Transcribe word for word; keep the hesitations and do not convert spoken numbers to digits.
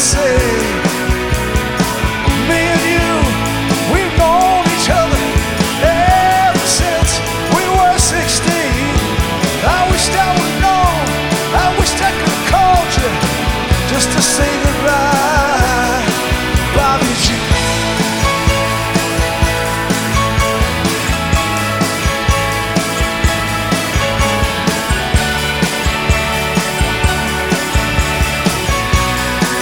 say, me and you, we've known each other ever since we were sixteen. I wished I would known, I wished I could have called you just to say goodbye.